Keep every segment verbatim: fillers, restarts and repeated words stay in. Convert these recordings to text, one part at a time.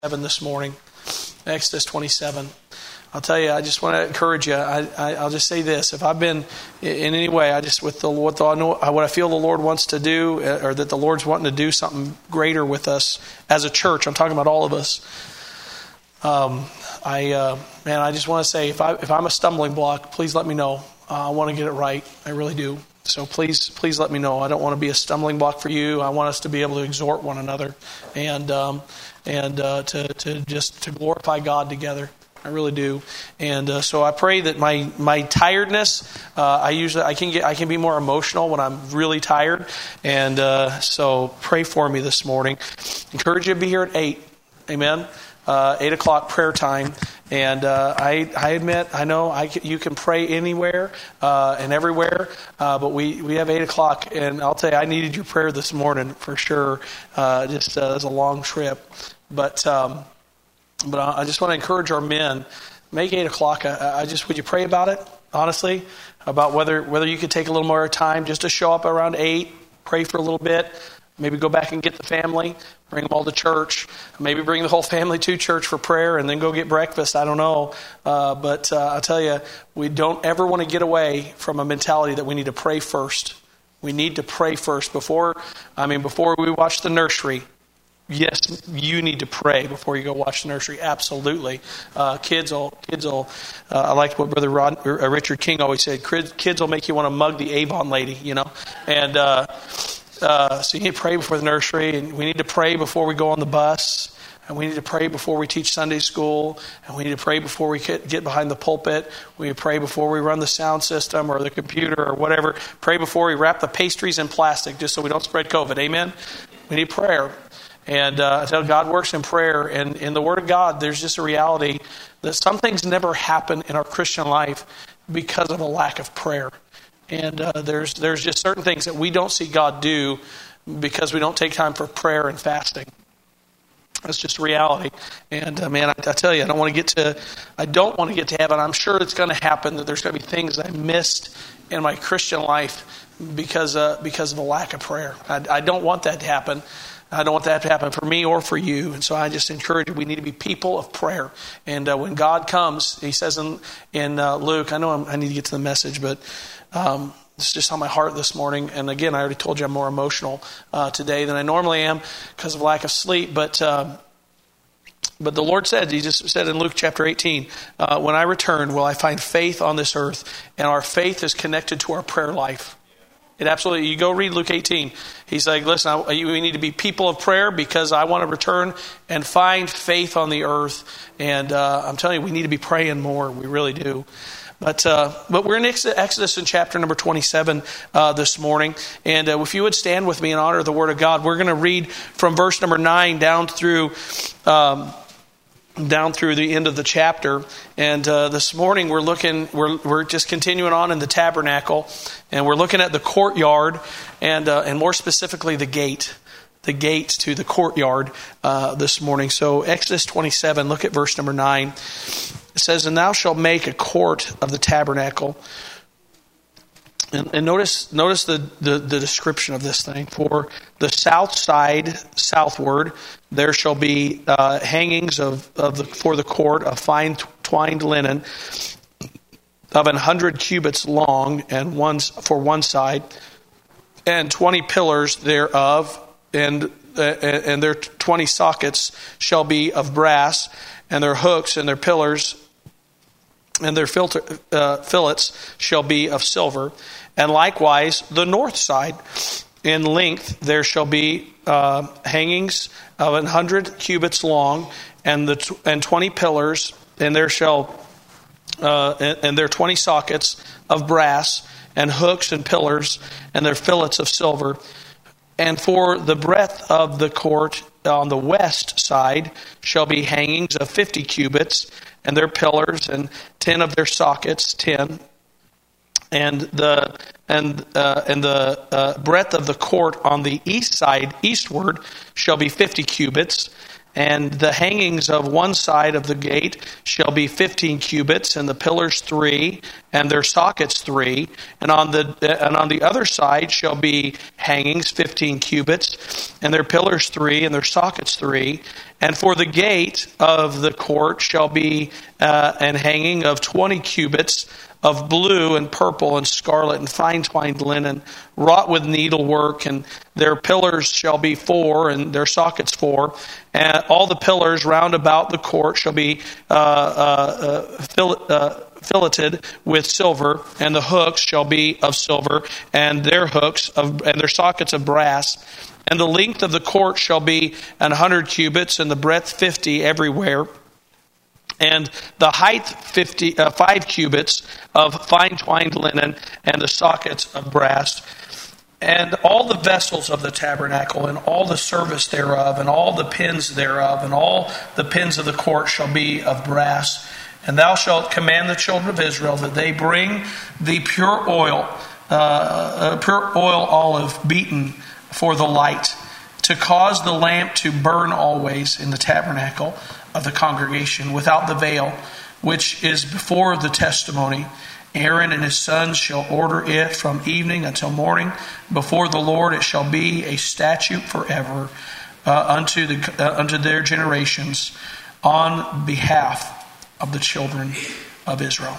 twenty-seven this morning. Exodus twenty-seven. I'll tell you, I just want to encourage you. I, I, I'll just say this: if I've been in any way, I just with the what the, I know what I feel the Lord wants to do, or that the Lord's wanting to do something greater with us as a church. I'm talking about all of us. Um, I uh, man, I just want to say, if I if I'm a stumbling block, please let me know. Uh, I want to get it right. I really do. So please, please let me know. I don't want to be a stumbling block for you. I want us to be able to exhort one another and um, and uh, to to just to glorify God together. I really do. And uh, so I pray that my my tiredness, uh, I usually I can get I can be more emotional when I'm really tired. And uh, so pray for me this morning. Encourage you to be here at eight. Amen. Uh, eight o'clock prayer time. And uh, I, I admit, I know I can, you can pray anywhere uh, and everywhere, uh, but we, we have eight o'clock, and I'll tell you, I needed your prayer this morning for sure. Uh, just uh, it was a long trip, but um, but I just want to encourage our men. Make eight o'clock. I, I just would you pray about it honestly, about whether whether you could take a little more time just to show up around eight, pray for a little bit. Maybe go back and get the family, bring them all to church. Maybe bring the whole family to church for prayer and then go get breakfast. I don't know. Uh, but uh, I'll tell you, we don't ever want to get away from a mentality that we need to pray first. We need to pray first. Before, I mean, before we watch the nursery, yes, you need to pray before you go watch the nursery. Absolutely. Uh, kids will, kids will, uh, I like what Brother Rod, or Richard King always said, kids will make you want to mug the Avon lady, you know. And, uh, Uh, so you need to pray before the nursery, and we need to pray before we go on the bus, and we need to pray before we teach Sunday school, and we need to pray before we get behind the pulpit. We need to pray before we run the sound system or the computer or whatever. Pray before we wrap the pastries in plastic just so we don't spread COVID. Amen? We need prayer. And uh, I tell you, God works in prayer. And in the Word of God, there's just a reality that some things never happen in our Christian life because of a lack of prayer. And uh, there's there's just certain things that we don't see God do because we don't take time for prayer and fasting. That's just reality. And uh, man, I, I tell you, I don't want to get to I don't want to get to heaven. I'm sure it's going to happen that there's going to be things I missed in my Christian life because uh, because of a lack of prayer. I, I don't want that to happen. I don't want that to happen for me or for you. And so I just encourage you, we need to be people of prayer. And uh, when God comes, he says in, in uh, Luke, I know I'm, I need to get to the message, but um, it's just on my heart this morning. And again, I already told you I'm more emotional uh, today than I normally am because of lack of sleep. But um, but the Lord said, he just said in Luke chapter eighteen, uh, when I return, will I find faith on this earth? And our faith is connected to our prayer life. It absolutely, you go read Luke eighteen. He's like, listen, I, we need to be people of prayer because I want to return and find faith on the earth. And uh, I'm telling you, we need to be praying more. We really do. But uh, but we're in Exodus in chapter number twenty-seven uh, this morning. And uh, if you would stand with me in honor of the Word of God, we're going to read from verse number nine down through um, down through the end of the chapter. And uh, this morning we're looking, we're we're just continuing on in the tabernacle, and we're looking at the courtyard, and uh, and more specifically the gate, the gate to the courtyard uh, this morning. So Exodus twenty-seven, look at verse number nine. It says, "And thou shalt make a court of the tabernacle." And, and notice notice the, the, the description of this thing. For the south side, southward, there shall be uh, hangings of, of the, for the court of fine twined linen of an hundred cubits long, and one for one side, and twenty pillars thereof, and uh, and their twenty sockets shall be of brass, and their hooks and their pillars and their filter, uh, fillets shall be of silver. And likewise, the north side, in length, there shall be uh, hangings of an hundred cubits long, and the t- and twenty pillars, and there shall uh, and, and their twenty sockets of brass, and hooks and pillars, and their fillets of silver. And for the breadth of the court on the west side shall be hangings of fifty cubits, and their pillars, and ten of their sockets, ten. And the and uh, and the uh, breadth of the court on the east side, eastward, shall be fifty cubits, And the hangings of one side of the gate shall be fifteen cubits, and the pillars three, and their sockets three. And on the and on the other side shall be hangings fifteen cubits, and their pillars three, and their sockets three. And for the gate of the court shall be uh, an hanging of twenty cubits, of blue and purple and scarlet and fine twined linen, wrought with needlework, and their pillars shall be four, and their sockets four. And all the pillars round about the court shall be uh, uh, uh, fill, uh, filleted with silver, and the hooks shall be of silver, and their hooks of and their sockets of brass. And the length of the court shall be an hundred cubits, and the breadth fifty everywhere. And the height fifty, uh, five cubits of fine twined linen, and the sockets of brass. And all the vessels of the tabernacle, and all the service thereof, and all the pins thereof, and all the pins of the court shall be of brass. And thou shalt command the children of Israel that they bring the pure oil, uh, uh, pure oil olive beaten for the light, to cause the lamp to burn always in the tabernacle of the congregation without the veil, which is before the testimony. Aaron and his sons shall order it from evening until morning. Before the Lord it shall be a statute forever uh, unto the uh, unto their generations, on behalf of the children of Israel.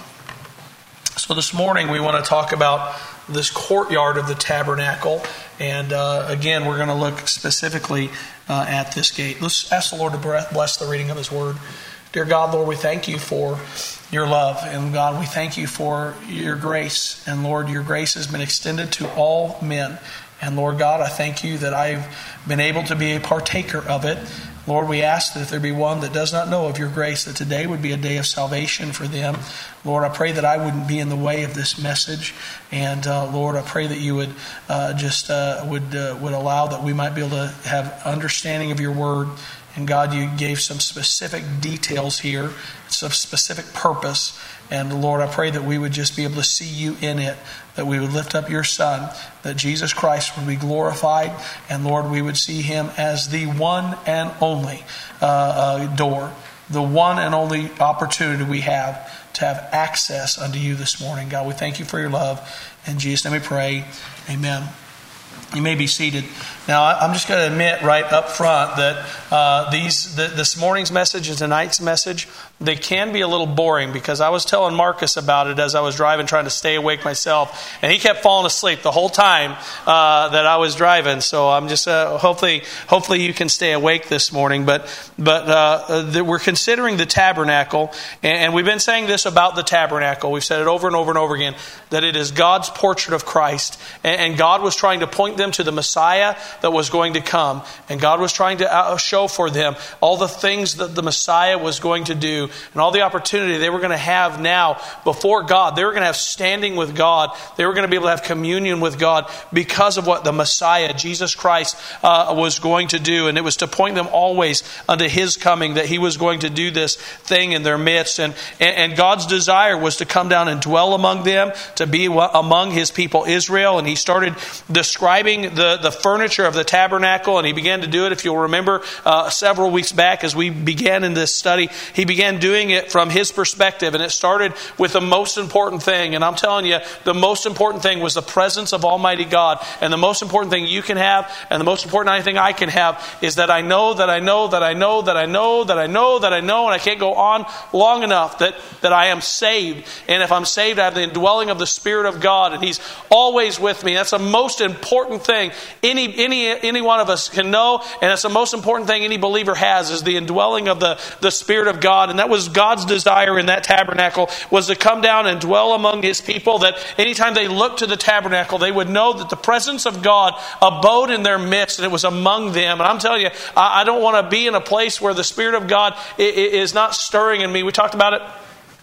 So this morning we want to talk about this courtyard of the tabernacle. And uh, again, we're going to look specifically uh, at this gate. Let's ask the Lord to bless the reading of His Word. Dear God, Lord, we thank You for Your love. And God, we thank You for Your grace. And Lord, Your grace has been extended to all men. And Lord God, I thank You that I've been able to be a partaker of it. Lord, we ask that if there be one that does not know of Your grace, that today would be a day of salvation for them. Lord, I pray that I wouldn't be in the way of this message. And uh, Lord, I pray that You would uh, just uh, would uh, would allow that we might be able to have understanding of Your Word. And God, You gave some specific details here, some specific purpose. And Lord, I pray that we would just be able to see You in it, that we would lift up Your Son, that Jesus Christ would be glorified, and Lord, we would see Him as the one and only uh, uh, door, the one and only opportunity we have to have access unto You this morning. God, we thank You for Your love. In Jesus' name we pray. Amen. You may be seated. Now, I'm just going to admit right up front that uh, these the, this morning's message and tonight's message, they can be a little boring, because I was telling Marcus about it as I was driving, trying to stay awake myself, and he kept falling asleep the whole time uh, that I was driving. So I'm just uh, hopefully hopefully you can stay awake this morning. But but uh, the, we're considering the tabernacle, and, and we've been saying this about the tabernacle. We've said it over and over and over again, that it is God's portrait of Christ, and, and God was trying to point them to the Messiah that was going to come. And God was trying to show for them all the things that the Messiah was going to do, and all the opportunity they were going to have now before God. They were going to have standing with God. They were going to be able to have communion with God because of what the Messiah, Jesus Christ, uh, was going to do. And it was to point them always unto His coming, that He was going to do this thing in their midst. And, and, and God's desire was to come down and dwell among them, to be among His people Israel. And He started describing the, the furniture of the tabernacle, and He began to do it, if you'll remember, uh, several weeks back as we began in this study. He began doing it from His perspective, and it started with the most important thing. And I'm telling you, the most important thing was the presence of Almighty God. And the most important thing you can have, and the most important thing I can have, is that I know that I know that I know that I know that I know that I know, and I can't go on long enough, that, that I am saved. And if I'm saved, I have the indwelling of the Spirit of God, and He's always with me. That's the most important thing any any any one of us can know, and it's the most important thing any believer has, is the indwelling of the, the Spirit of God. And that was God's desire in that tabernacle, was to come down and dwell among His people, that anytime they looked to the tabernacle, they would know that the presence of God abode in their midst, and it was among them. And I'm telling you, I, I don't want to be in a place where the Spirit of God is not stirring in me. We talked about it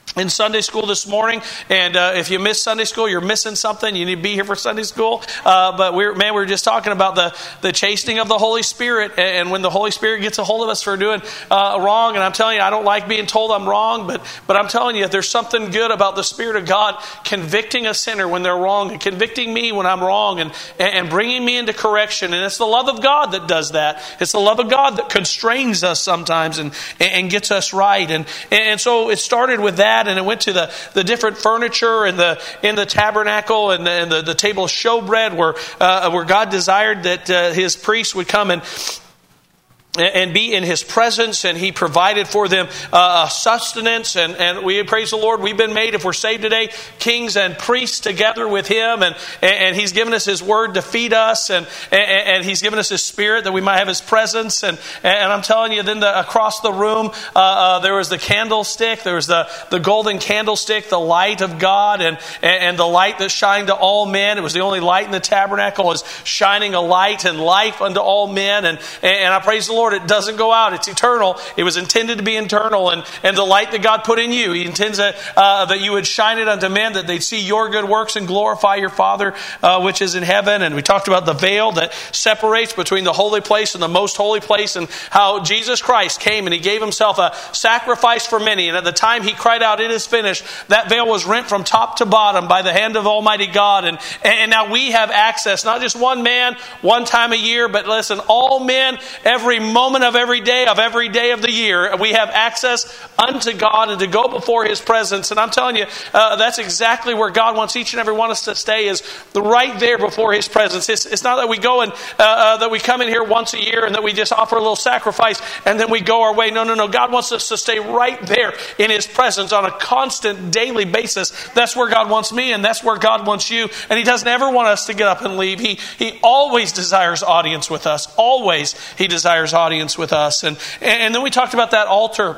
in Sunday school this morning, and uh, if you miss Sunday school, you're missing something. You need to be here for Sunday school. Uh, but we're man, we were just talking about the the chastening of the Holy Spirit, and when the Holy Spirit gets a hold of us for doing uh, wrong. And I'm telling you, I don't like being told I'm wrong, but but I'm telling you, there's something good about the Spirit of God convicting a sinner when they're wrong, and convicting me when I'm wrong, and and bringing me into correction. And it's the love of God that does that. It's the love of God that constrains us sometimes and and gets us right. And and so it started with that. And it went to the, the different furniture in the in the tabernacle and the, and the, the table of showbread, where uh, where God desired that uh, His priests would come and and be in His presence, and He provided for them uh, sustenance. And, and we praise the Lord, we've been made, if we're saved today, kings and priests together with Him, and, and He's given us His word to feed us, and, and, and He's given us His Spirit that we might have His presence. And, and I'm telling you, then the, across the room uh, uh, there was the candlestick, there was the, the golden candlestick, the light of God, and, and the light that shined to all men. It was the only light in the tabernacle, was shining a light and life unto all men. And, and I praise the Lord, it doesn't go out. It's eternal. It was intended to be internal. And, and the light that God put in you, He intends that, uh, that you would shine it unto men, that they'd see your good works and glorify your Father uh, which is in heaven. And we talked about the veil that separates between the holy place and the most holy place, and how Jesus Christ came and He gave Himself a sacrifice for many. And at the time He cried out, "It is finished," that veil was rent from top to bottom by the hand of Almighty God. And, and now we have access, not just one man, one time a year, but listen, all men, every moment of every day of every day of the year, we have access unto God and to go before His presence. And I'm telling you, uh, that's exactly where God wants each and every one of us to stay, is right there before His presence. It's, it's not that we go and uh, uh, that we come in here once a year and that we just offer a little sacrifice and then we go our way. No, no, no. God wants us to stay right there in His presence on a constant daily basis. That's where God wants me, and that's where God wants you. And He doesn't ever want us to get up and leave. He, he always desires audience with us. Always He desires audience with us. And, and then we talked about that altar.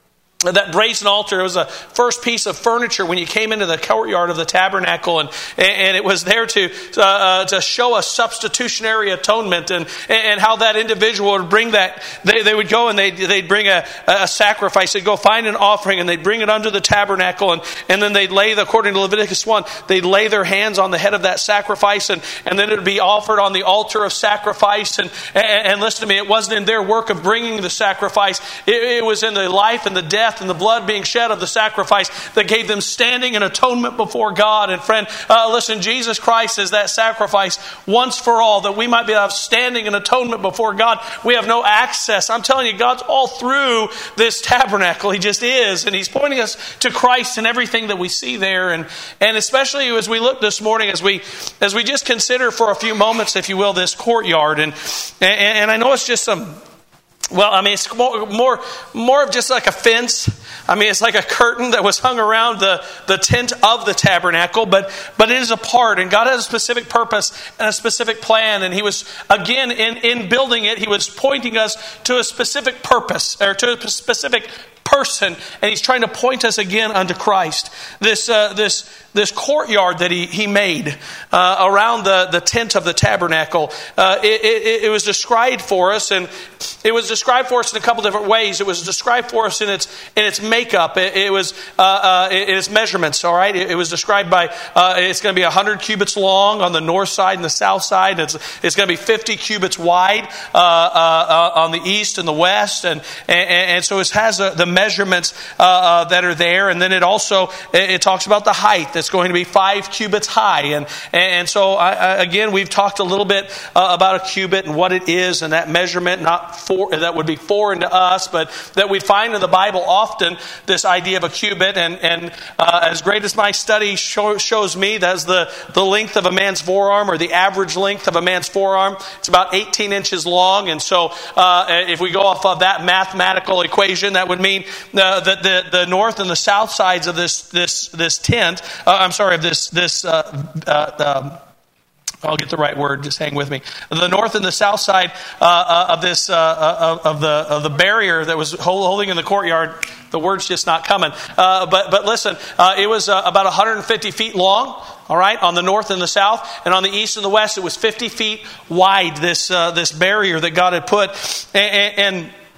That brazen altar, it was a first piece of furniture when you came into the courtyard of the tabernacle, and and it was there to uh, to show a substitutionary atonement, and and how that individual would bring that. They, they would go and they they'd bring a, a sacrifice. They'd go find an offering and they'd bring it under the tabernacle, and and then they'd lay, the, according to Leviticus one, they'd lay their hands on the head of that sacrifice, and and then it would be offered on the altar of sacrifice. And and, and listen to me, it wasn't in their work of bringing the sacrifice. It, it was in the life and the death and the blood being shed of the sacrifice that gave them standing and atonement before God. And friend, uh, listen, Jesus Christ is that sacrifice once for all, that we might be have standing and atonement before God. We have no access. I'm telling you, God's all through this tabernacle. He just is. And He's pointing us to Christ in everything that we see there. And, and especially as we look this morning, as we as we just consider for a few moments, if you will, this courtyard. And, and, and I know it's just some... Well, I mean, it's more, more more of just like a fence. I mean, it's like a curtain that was hung around the, the tent of the tabernacle, but but it is a part, and God has a specific purpose and a specific plan. And He was, again, in, in building it, He was pointing us to a specific purpose, or to a specific person, and He's trying to point us again unto Christ. This uh, this this courtyard that he he made uh, around the, the tent of the tabernacle, uh, it, it, it was described for us, and it was described for us in a couple different ways. It was described for us in its in its makeup. It, it was uh, uh, in its measurements. All right, it, it was described by uh, it's going to be a hundred cubits long on the north side and the south side. It's it's going to be fifty cubits wide uh, uh, uh, on the east and the west, and and, and so it has a, the measurements uh, uh, that are there. And then it also it, it talks about the height. That's going to be five cubits high. And and so I, I, again, we've talked a little bit uh, about a cubit and what it is, and that measurement, not four, that would be foreign to us, but that we find in the Bible often this idea of a cubit. And and uh, as great as my study show, shows me, that's the the length of a man's forearm, or the average length of a man's forearm. It's about eighteen inches long. And so uh, if we go off of that mathematical equation, that would mean uh, that the the north and the south sides of this this this tent. Uh, I'm sorry, of this this. Uh, uh, um, I'll get the right word. Just hang with me. The north and the south side uh, uh, of this uh, of the of the barrier that was holding in the courtyard. The word's just not coming. Uh, but but listen, uh, it was uh, about one hundred fifty feet long. All right, on the north and the south, and on the east and the west, it was fifty feet wide. This uh, this barrier that God had put, and. and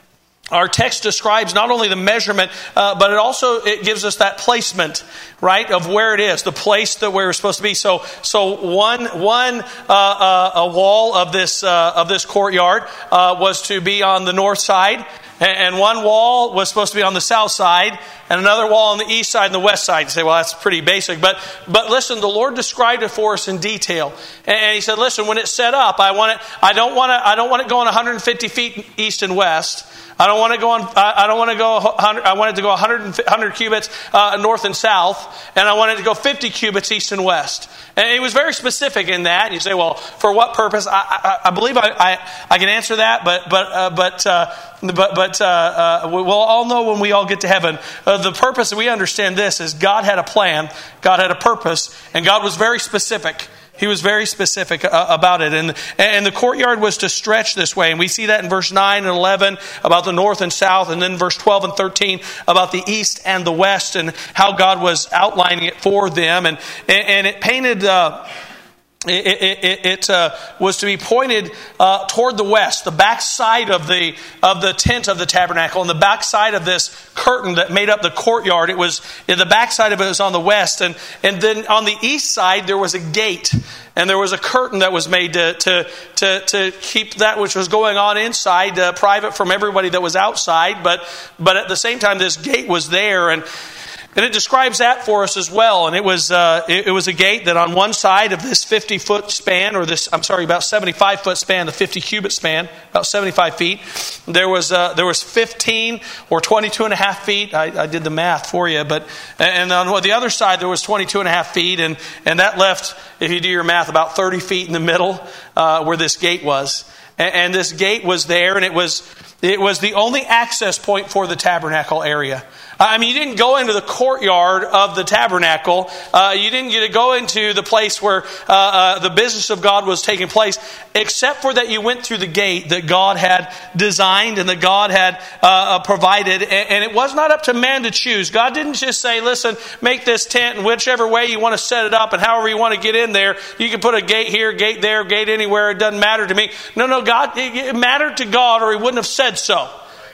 our text describes not only the measurement, uh, but it also it gives us that placement, right, of where it is, the place that where we're supposed to be. So, so one one uh, uh, a wall of this uh, of this courtyard uh, was to be on the north side, and one wall was supposed to be on the south side, and another wall on the east side and the west side. You say, well, that's pretty basic, but but listen, the Lord described it for us in detail, and He said, listen, when it's set up, I want it. I don't want to. I don't want it going one hundred fifty feet east and west. I don't want to go on. I don't want to go. one hundred, I want it to go one hundred, one hundred cubits uh, north and south, and I want it to go fifty cubits east and west. And He was very specific in that. And you say, "Well, for what purpose?" I, I, I believe I, I, I can answer that, but but uh, but uh, but but uh, uh, we'll all know when we all get to heaven. Uh, the purpose that we understand this is God had a plan, God had a purpose, and God was very specific. He was very specific uh, about it. And, and the courtyard was to stretch this way. And we see that in verse nine and eleven about the north and south. And then verse twelve and thirteen about the east and the west and how God was outlining it for them. And, and it painted... Uh, It, it, it, it uh, was to be pointed uh, toward the west, the back side of the of the tent of the tabernacle, and the back side of this curtain that made up the courtyard. It was the back side of it was on the west, and and then on the east side there was a gate, and there was a curtain that was made to to to, to keep that which was going on inside uh, private from everybody that was outside. But but at the same time, this gate was there, and. And it describes that for us as well. And it was uh, it, it was a gate that on one side of this fifty foot span, or this I'm sorry, about seventy-five foot span, the fifty cubit span, about seventy-five feet. There was uh, there was fifteen or twenty-two and a half feet. I, I did the math for you, but and on the other side there was twenty-two and a half feet, and and that left, if you do your math, about thirty feet in the middle uh, where this gate was. And, and this gate was there, and it was it was the only access point for the tabernacle area. I mean, you didn't go into the courtyard of the tabernacle. Uh, you didn't get to go into the place where uh, uh, the business of God was taking place, except for that you went through the gate that God had designed and that God had uh, provided. And, and it was not up to man to choose. God didn't just say, listen, make this tent in whichever way you want to set it up and however you want to get in there. You can put a gate here, gate there, gate anywhere. It doesn't matter to me. No, no, God, it, it mattered to God, or He wouldn't have said so.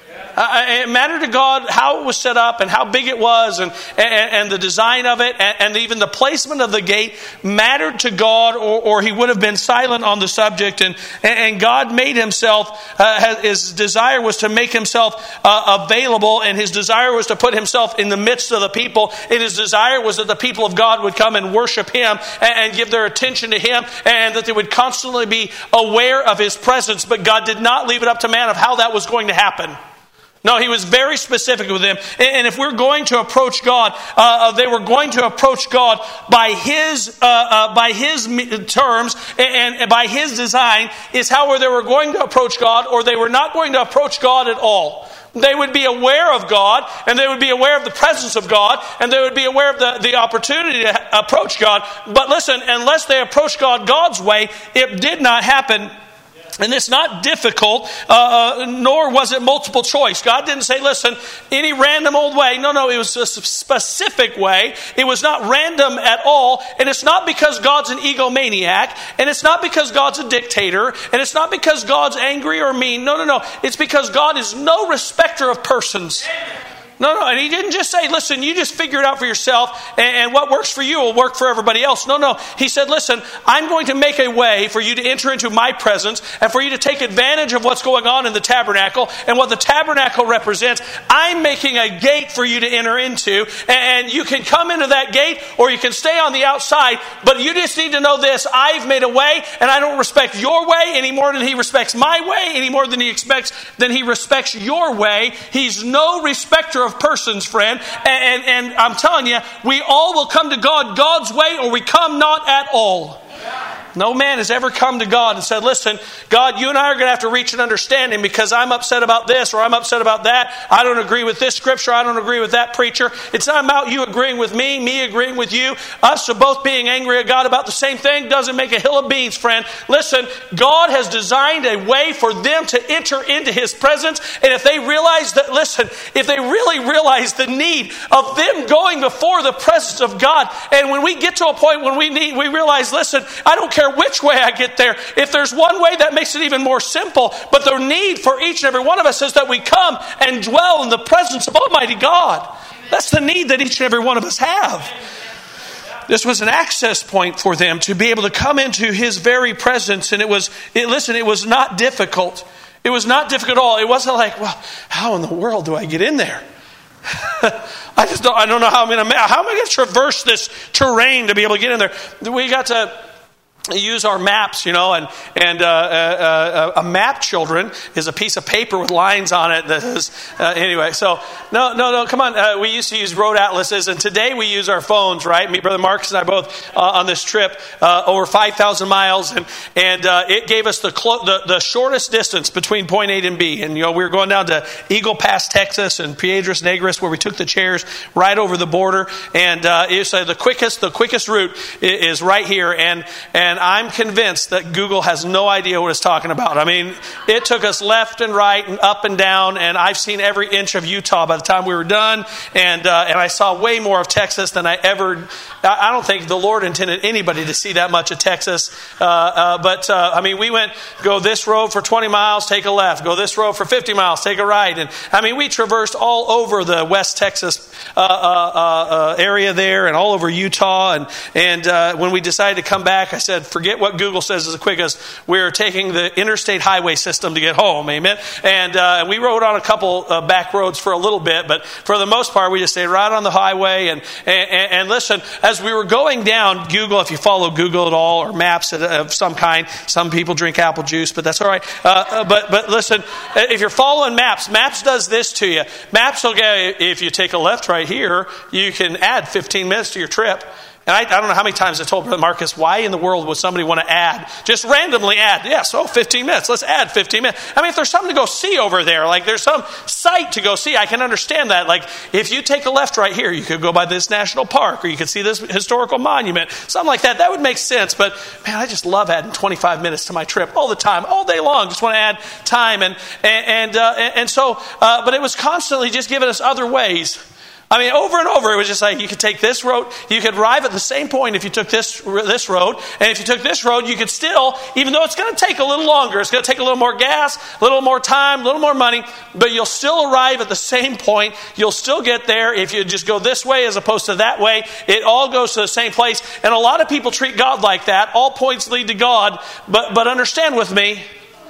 Uh, it mattered to God how it was set up and how big it was, and, and, and the design of it, and, and even the placement of the gate mattered to God, or, or He would have been silent on the subject. And, and God made Himself, uh, His desire was to make Himself uh, available, and His desire was to put Himself in the midst of the people. And His desire was that the people of God would come and worship Him and, and give their attention to Him, and that they would constantly be aware of His presence. But God did not leave it up to man of how that was going to happen. No, He was very specific with them. And if we're going to approach God, uh, they were going to approach God by His uh, uh, by His terms and, and by His design is how they were going to approach God, or they were not going to approach God at all. They would be aware of God, and they would be aware of the presence of God, and they would be aware of the, the opportunity to approach God. But listen, unless they approached God God's way, it did not happen. And it's not difficult, uh, nor was it multiple choice. God didn't say, listen, any random old way. No, no, it was a specific way. It was not random at all. And it's not because God's an egomaniac. And it's not because God's a dictator. And it's not because God's angry or mean. No, no, no. It's because God is no respecter of persons. No, no, and He didn't just say, listen, you just figure it out for yourself, and, and what works for you will work for everybody else. No, no. He said, listen, I'm going to make a way for you to enter into my presence and for you to take advantage of what's going on in the tabernacle and what the tabernacle represents. I'm making a gate for you to enter into, and you can come into that gate or you can stay on the outside, but you just need to know this. I've made a way, and I don't respect your way any more than He respects my way, any more than He expects than He respects your way. He's no respecter of persons, friend. And, and, and I'm telling you, we all will come to God God's way, or we come not at all. No man has ever come to God and said, listen, God, you and I are going to have to reach an understanding because I'm upset about this or I'm upset about that. I don't agree with this scripture. I don't agree with that preacher. It's not about you agreeing with me, me agreeing with you. Us both being angry at God about the same thing doesn't make a hill of beans, friend. Listen, God has designed a way for them to enter into His presence. And if they realize that, listen, if they really realize the need of them going before the presence of God, and when we get to a point when we need, we realize, listen, I don't care care which way I get there. If there's one way, that makes it even more simple. But the need for each and every one of us is that we come and dwell in the presence of Almighty God. That's the need that each and every one of us have. This was an access point for them to be able to come into His very presence. And it was, it, listen, it was not difficult. It was not difficult at all. It wasn't like, well, how in the world do I get in there? I just don't, I don't know how I'm going to, how am I going to traverse this terrain to be able to get in there? We got to use our maps, you know, and and uh, uh, uh, a map, children, is a piece of paper with lines on it that is, uh, anyway, so, no, no, no, come on, uh, we used to use road atlases, and today we use our phones, right? Me, Brother Marcus and I both uh, on this trip, uh, over five thousand miles, and and uh, it gave us the, clo- the the shortest distance between point A and B, and, you know, we were going down to Eagle Pass, Texas, and Piedras Negras, where we took the chairs right over the border, and uh, it's uh, the quickest, the quickest route is right here, and, and And I'm convinced that Google has no idea what it's talking about. I mean, it took us left and right and up and down, and I've seen every inch of Utah by the time we were done, and uh, and I saw way more of Texas than I ever. I don't think the Lord intended anybody to see that much of Texas, uh, uh, but uh, I mean, we went, go this road for twenty miles, take a left, go this road for fifty miles, take a right, and I mean, we traversed all over the West Texas uh, uh, uh, area there, and all over Utah, and and uh, when we decided to come back, I said, forget what Google says is the quickest. We're taking the interstate highway system to get home, amen? And uh, we rode on a couple uh, back roads for a little bit, but for the most part, we just stayed right on the highway. And, and, and listen, as we were going down, Google, if you follow Google at all, or maps of some kind, some people drink apple juice, but that's all right. Uh, but, but listen, if you're following maps, maps does this to you. Maps will get, if you take a left right here, you can add fifteen minutes to your trip. And I, I don't know how many times I told Brother Marcus, why in the world would somebody want to add, just randomly add, yes, oh, fifteen minutes, let's add fifteen minutes. I mean, if there's something to go see over there, like there's some site to go see, I can understand that. Like, if you take a left right here, you could go by this national park, or you could see this historical monument, something like that. That would make sense. But, man, I just love adding twenty-five minutes to my trip all the time, all day long. Just want to add time. And, and, and, uh, and so, uh, but it was constantly just giving us other ways. I mean, over and over, it was just like, you could take this road, you could arrive at the same point if you took this this road, and if you took this road, you could still, even though it's going to take a little longer, it's going to take a little more gas, a little more time, a little more money, but you'll still arrive at the same point. You'll still get there if you just go this way as opposed to that way. It all goes to the same place, and a lot of people treat God like that. All points lead to God, but, but understand with me,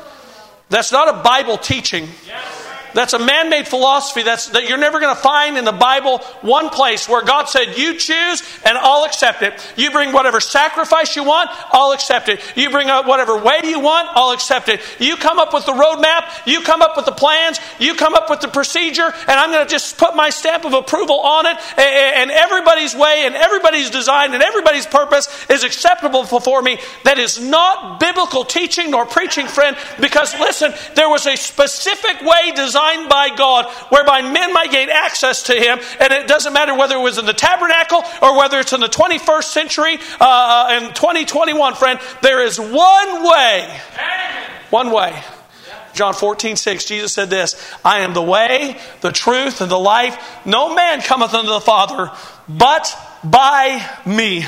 that's not a Bible teaching. That's a man-made philosophy that's, that you're never going to find in the Bible one place where God said, you choose and I'll accept it. You bring whatever sacrifice you want, I'll accept it. You bring out whatever way you want, I'll accept it. You come up with the roadmap, you come up with the plans, you come up with the procedure, and I'm going to just put my stamp of approval on it, and everybody's way and everybody's design and everybody's purpose is acceptable before me. That is not biblical teaching nor preaching, friend, because listen, there was a specific way designed by God whereby men might gain access to Him, and it doesn't matter whether it was in the tabernacle or whether it's in the twenty-first century uh, in twenty twenty-one, friend. There is one way. One way. John fourteen six, Jesus said this, I am the way, the truth, and the life. No man cometh unto the Father but by me.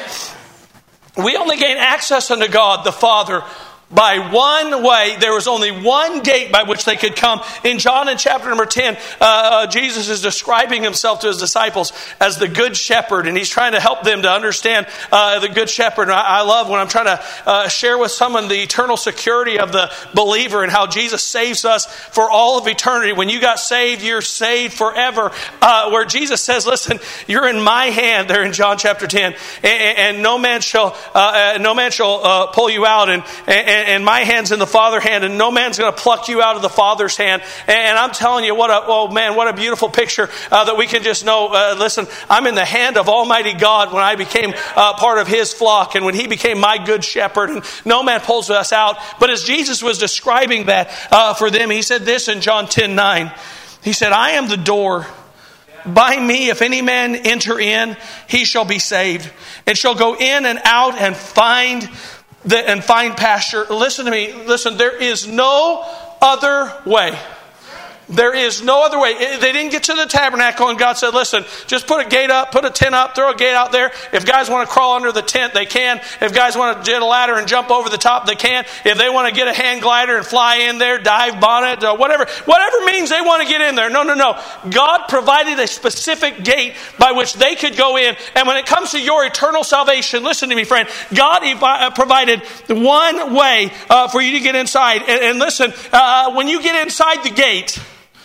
We only gain access unto God the Father by one way. There was only one gate by which they could come. In John in chapter number ten, uh, Jesus is describing Himself to His disciples as the good shepherd, and He's trying to help them to understand uh, the good shepherd. And I, I love when I'm trying to uh, share with someone the eternal security of the believer and how Jesus saves us for all of eternity. When you got saved, you're saved forever. Uh, where Jesus says, listen, you're in my hand there in John chapter ten, and, and no man shall uh, no man shall uh, pull you out, and, and and my hand's in the Father's hand, and no man's going to pluck you out of the Father's hand. And I'm telling you, what a, oh man, what a beautiful picture uh, that we can just know, uh, listen, I'm in the hand of Almighty God when I became uh, part of His flock, and when He became my good shepherd, and no man pulls us out. But as Jesus was describing that uh, for them, He said this in John ten nine. He said, I am the door. By me, if any man enter in, he shall be saved, and shall go in and out and find The, and find pasture. Listen to me. Listen, there is no other way. There is no other way. They didn't get to the tabernacle and God said, listen, just put a gate up, put a tent up, throw a gate out there. If guys want to crawl under the tent, they can. If guys want to get a ladder and jump over the top, they can. If they want to get a hang glider and fly in there, dive bonnet, or whatever, whatever means they want to get in there. No, no, no. God provided a specific gate by which they could go in. And when it comes to your eternal salvation, listen to me, friend, God provided one way uh, for you to get inside. And, and listen, uh, when you get inside the gate,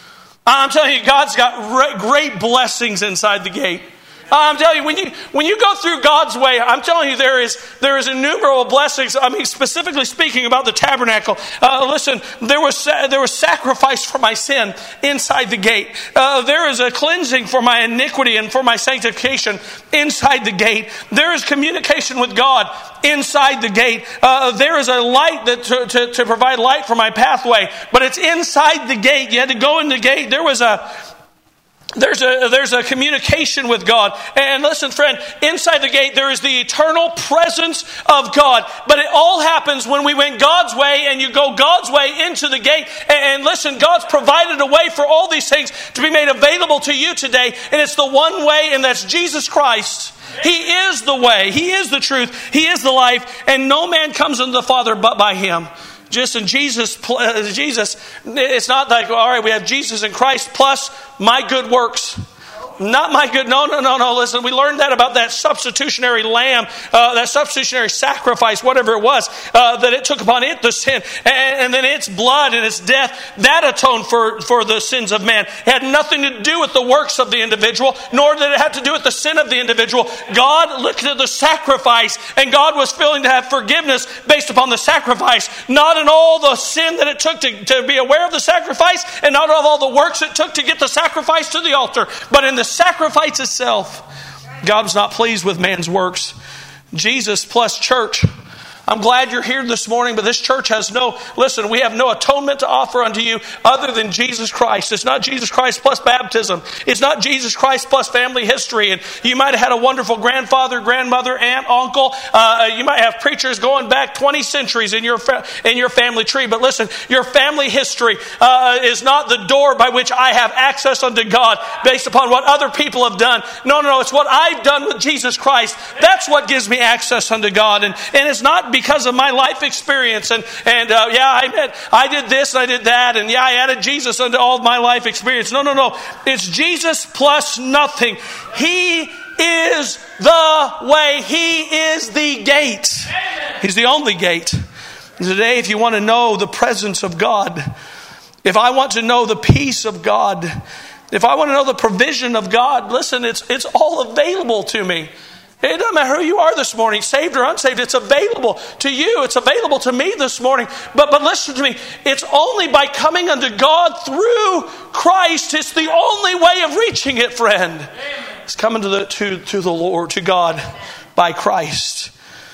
I'm telling you, God's got great blessings inside the gate. I'm telling you, when you when you go through God's way, I'm telling you, there is there is innumerable blessings. I mean, specifically speaking about the tabernacle. Uh, listen, there was there was sacrifice for my sin inside the gate. Uh, there is a cleansing for my iniquity and for my sanctification inside the gate. There is communication with God inside the gate. Uh, there is a light that to, to, to provide light for my pathway, but it's inside the gate. You had to go in the gate. There was a There's a there's a communication with God. And listen, friend, inside the gate there is the eternal presence of God. But it all happens when we went God's way and you go God's way into the gate. And listen, God's provided a way for all these things to be made available to you today. And it's the one way, and that's Jesus Christ. He is the way. He is the truth. He is the life. And no man comes unto the Father but by Him. Just in Jesus, Jesus, it's not like, all right, we have Jesus in Christ plus my good works. Not my good, no, no, no, no. Listen, we learned that about that substitutionary lamb, uh, that substitutionary sacrifice, whatever it was, uh, that it took upon it the sin. And, and then its blood and its death, that atoned for, for the sins of man. It had nothing to do with the works of the individual, nor did it have to do with the sin of the individual. God looked at the sacrifice, and God was willing to have forgiveness based upon the sacrifice, not in all the sin that it took to, to be aware of the sacrifice, and not of all the works it took to get the sacrifice to the altar, but in the sacrifice itself. God's not pleased with man's works. Jesus plus church. I'm glad you're here this morning, but this church has no, listen, we have no atonement to offer unto you other than Jesus Christ. It's not Jesus Christ plus baptism. It's not Jesus Christ plus family history. And you might have had a wonderful grandfather, grandmother, aunt, uncle. Uh, you might have preachers going back twenty centuries in your fa- in your family tree. But listen, your family history uh, is not the door by which I have access unto God based upon what other people have done. No, no, no. It's what I've done with Jesus Christ. That's what gives me access unto God. And, and it's not because of my life experience and and uh, yeah I met, I did this and I did that and yeah I added Jesus unto all of my life experience. No, no, no. It's Jesus plus nothing. He is the way. He is the gate. He's the only gate. And today, if you want to know the presence of God, if I want to know the peace of God, if I want to know the provision of God, listen, it's it's all available to me. It doesn't matter who you are this morning, saved or unsaved. It's available to you. It's available to me this morning. But but listen to me. It's only by coming unto God through Christ. It's the only way of reaching it, friend. Amen. It's coming to the to, to the Lord, to God by Christ.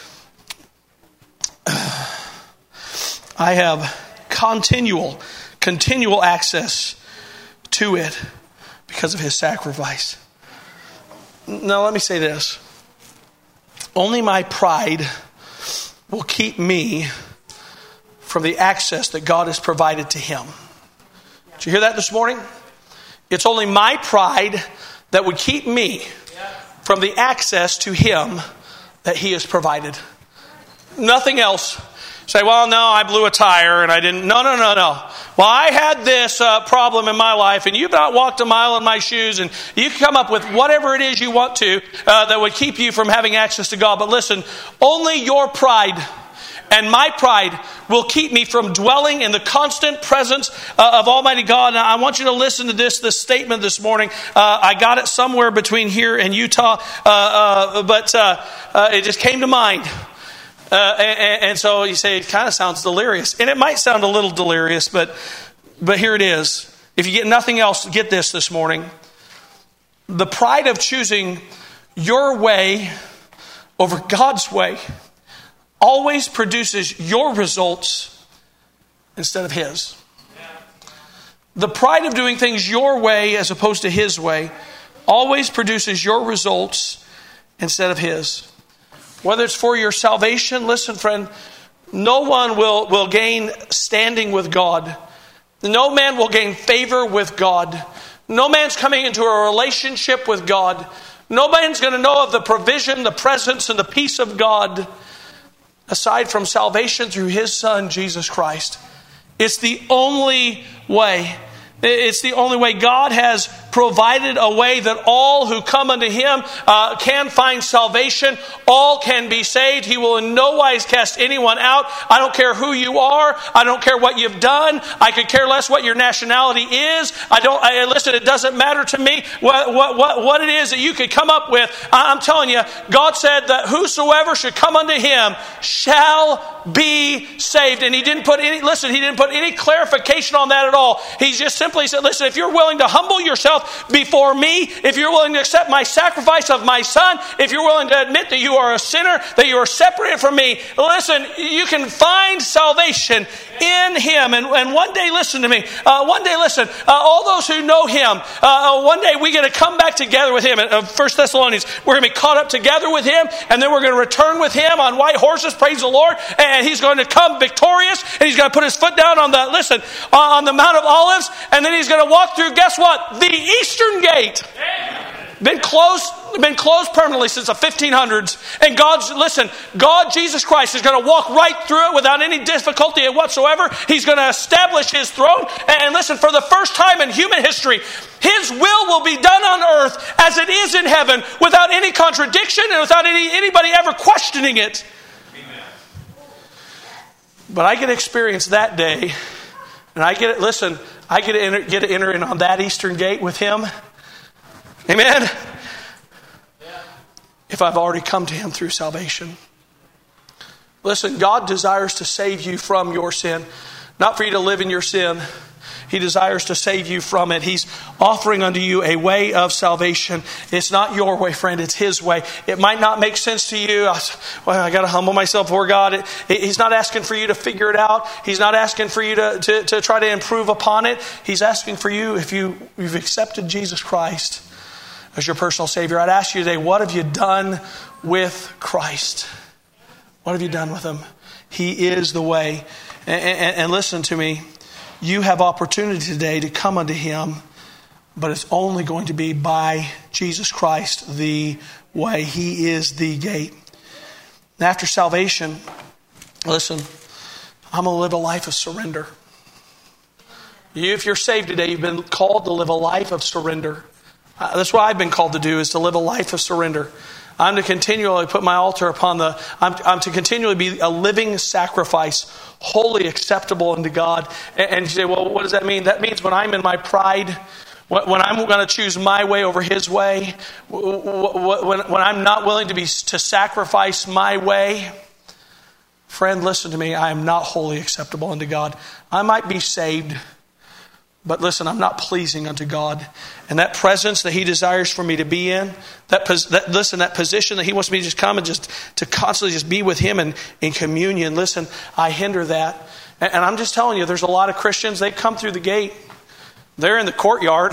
I have continual, continual access to it because of His sacrifice. Now let me say this. Only my pride will keep me from the access that God has provided to Him. Did you hear that this morning? It's only my pride that would keep me from the access to Him that He has provided. Nothing else. Say, well, no, I blew a tire and I didn't. No, no, no, no. Well, I had this uh, problem in my life and you've not walked a mile in my shoes, and you can come up with whatever it is you want to uh, that would keep you from having access to God. But listen, only your pride and my pride will keep me from dwelling in the constant presence uh, of Almighty God. Now, I want you to listen to this, this statement this morning. Uh, I got it somewhere between here and Utah, uh, uh, but uh, uh, it just came to mind. Uh, and, and so you say, it kind of sounds delirious. And it might sound a little delirious, but but here it is. If you get nothing else, get this this morning. The pride of choosing your way over God's way always produces your results instead of His. The pride of doing things your way as opposed to His way always produces your results instead of His. Whether it's for your salvation, listen, friend, no one will, will gain standing with God No man will gain favor with God. No man's coming into a relationship with God. No man's going to know of the provision, the presence, and the peace of God aside from salvation through His Son, Jesus Christ. It's the only way. It's the only way. God has provided a way that all who come unto Him uh, can find salvation. All can be saved. He will in no wise cast anyone out. I don't care who you are. I don't care what you've done. I could care less what your nationality is. I don't. I, listen, it doesn't matter to me what, what, what, what it is that you could come up with. I'm telling you, God said that whosoever should come unto Him shall be saved. And He didn't put any, listen, He didn't put any clarification on that at all. He just simply said, listen, if you're willing to humble yourself before me, if you're willing to accept my sacrifice of my Son, if you're willing to admit that you are a sinner, that you are separated from me, listen, you can find salvation in Him. And, and one day, listen to me, uh, one day, listen, uh, all those who know Him, uh, one day we're going to come back together with Him. Uh, First Thessalonians, we're going to be caught up together with Him, and then we're going to return with Him on white horses, praise the Lord, and He's going to come victorious, and He's going to put His foot down on the, listen, on the Mount of Olives, and then He's going to walk through, guess what? The Eastern Gate. Been closed, been closed permanently since the fifteen hundreds. And God's, listen, God, Jesus Christ, is going to walk right through it without any difficulty whatsoever. He's going to establish His throne. And listen, for the first time in human history, His will will be done on earth as it is in heaven, without any contradiction and without any, anybody ever questioning it. Amen. But I get to experience that day, and I get it, listen, I get to enter, get to enter in on that Eastern Gate with Him. Amen? Yeah. If I've already come to Him through salvation. Listen, God desires to save you from your sin. Not for you to live in your sin. He desires to save you from it. He's offering unto you a way of salvation. It's not your way, friend. It's His way. It might not make sense to you. I, well, I got to humble myself before God. It, it, he's not asking for you to figure it out. He's not asking for you to, to, to try to improve upon it. He's asking for you, if you, you've accepted Jesus Christ as your personal Savior, I'd ask you today, what have you done with Christ? What have you done with Him? He is the way. And, and, and listen to me. You have opportunity today to come unto Him, but it's only going to be by Jesus Christ, the way. He is the gate. And after salvation, listen, I'm going to live a life of surrender. You, if you're saved today, you've been called to live a life of surrender. Uh, that's what I've been called to do, is to live a life of surrender. I'm to continually put my altar upon the, I'm, I'm to continually be a living sacrifice, wholly acceptable unto God. And, and you say, well, what does that mean? That means when I'm in my pride, when I'm going to choose my way over His way, when, when I'm not willing to be to sacrifice my way, friend, listen to me, I am not wholly acceptable unto God. I might be saved, but listen, I'm not pleasing unto God. And that presence that He desires for me to be in, that, that listen, that position that He wants me to just come and just to constantly just be with Him in, in communion, listen, I hinder that. And, and I'm just telling you, there's a lot of Christians, they come through the gate, they're in the courtyard,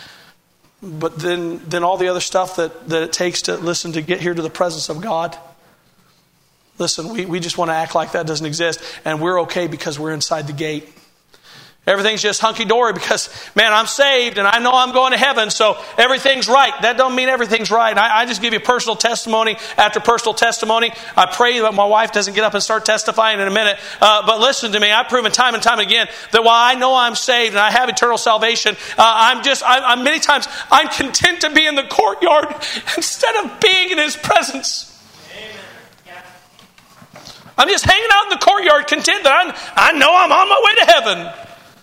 but then, then all the other stuff that, that it takes to, listen, to get here to the presence of God. Listen, we, we just want to act like that doesn't exist, and we're okay because we're inside the gate. Everything's just hunky-dory because, man, I'm saved and I know I'm going to heaven, so everything's right. That don't mean everything's right. I, I just give you personal testimony after personal testimony. I pray that my wife doesn't get up and start testifying in a minute. Uh, but listen to me. I've proven time and time again that while I know I'm saved and I have eternal salvation, uh, I'm just, I, I'm many times, I'm content to be in the courtyard instead of being in His presence. I'm just hanging out in the courtyard content that I'm, I know I'm on my way to heaven.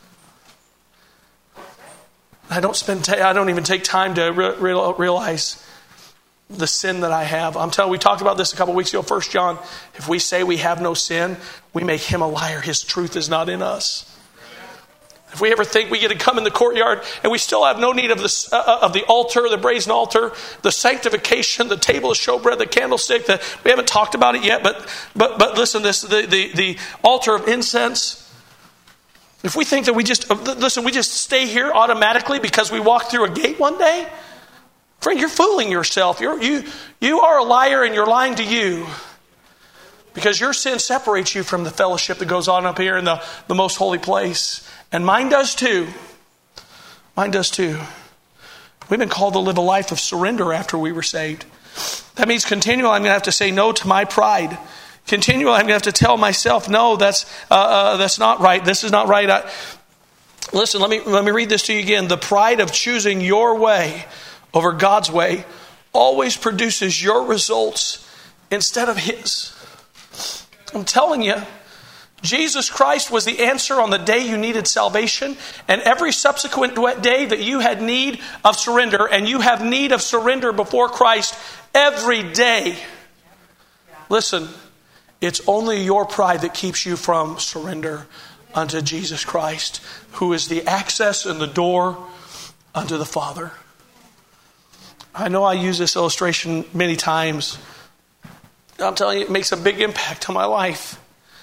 I don't spend. Ta- I don't even take time to re- re- realize the sin that I have. I'm telling. We talked about this a couple weeks ago. First John. If we say we have no sin, we make Him a liar. His truth is not in us. If we ever think we get to come in the courtyard and we still have no need of the uh, of the altar, the brazen altar, the sanctification, the table of showbread, the candlestick, that we haven't talked about it yet. But but but listen, this the the, the altar of incense. If we think that we just, listen, we just stay here automatically because we walk through a gate one day, friend, you're fooling yourself. You're, you, you are a liar and you're lying to you. Because your sin separates you from the fellowship that goes on up here in the, the most holy place. And mine does too. Mine does too. We've been called to live a life of surrender after we were saved. That means continually I'm going to have to say no to my pride. Continually I'm going to have to tell myself, no, that's uh, uh, that's not right. This is not right. I, listen, let me let me read this to you again. The pride of choosing your way over God's way always produces your results instead of His. I'm telling you, Jesus Christ was the answer on the day you needed salvation, and every subsequent day that you had need of surrender, and you have need of surrender before Christ every day. Listen, it's only your pride that keeps you from surrender unto Jesus Christ, who is the access and the door unto the Father. I know I use this illustration many times. I'm telling you, it makes a big impact on my life.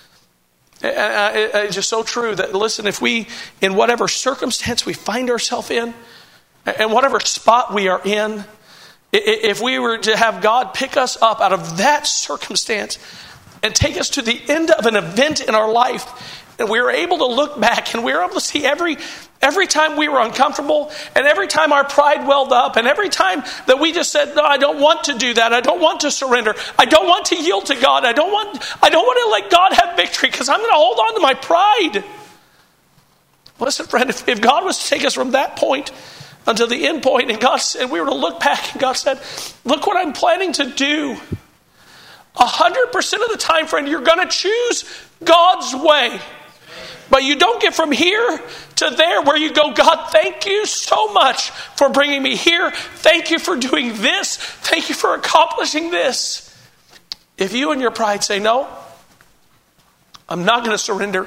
It's just so true that, listen, if we, in whatever circumstance we find ourselves in, and whatever spot we are in, if we were to have God pick us up out of that circumstance and take us to the end of an event in our life, and we were able to look back and we were able to see every every time we were uncomfortable, and every time our pride welled up, and every time that we just said, no, I don't want to do that. I don't want to surrender. I don't want to yield to God. I don't want, I don't want to let God have victory because I'm going to hold on to my pride. Listen, friend, if, if God was to take us from that point until the end point, and God said, we were to look back, and God said, look what I'm planning to do. A hundred percent of the time, friend, you're going to choose God's way. But you don't get from here to there where you go, God, thank you so much for bringing me here. Thank you for doing this. Thank you for accomplishing this. If you and your pride say, no, I'm not going to surrender.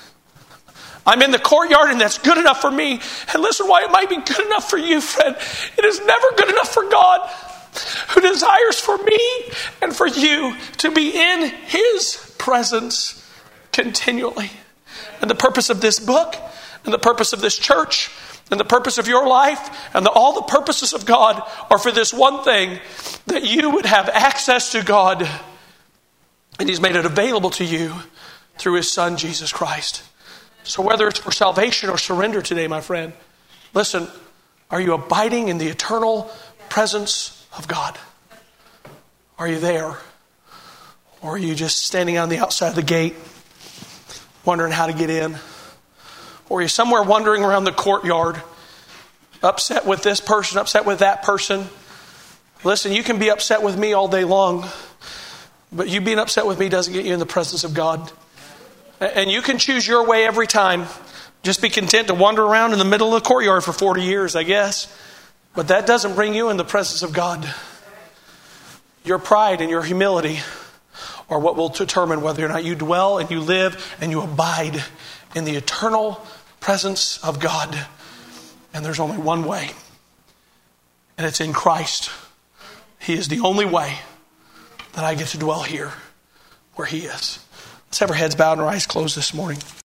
I'm in the courtyard and that's good enough for me. And listen, why it might be good enough for you, friend, it is never good enough for God, who desires for me and for you to be in His presence continually. And the purpose of this book, and the purpose of this church, and the purpose of your life, and the, all the purposes of God are for this one thing, that you would have access to God. And He's made it available to you through His Son, Jesus Christ. So whether it's for salvation or surrender today, my friend, listen, are you abiding in the eternal presence of God? Are you there? Or are you just standing on the outside of the gate, wondering how to get in? Or are you somewhere wandering around the courtyard, upset with this person, upset with that person? Listen, you can be upset with me all day long, but you being upset with me doesn't get you in the presence of God. And you can choose your way every time. Just be content to wander around in the middle of the courtyard for forty years, I guess. But that doesn't bring you in the presence of God. Your pride and your humility are what will determine whether or not you dwell and you live and you abide in the eternal presence of God. And there's only one way. And it's in Christ. He is the only way that I get to dwell here where He is. Let's have our heads bowed and our eyes closed this morning.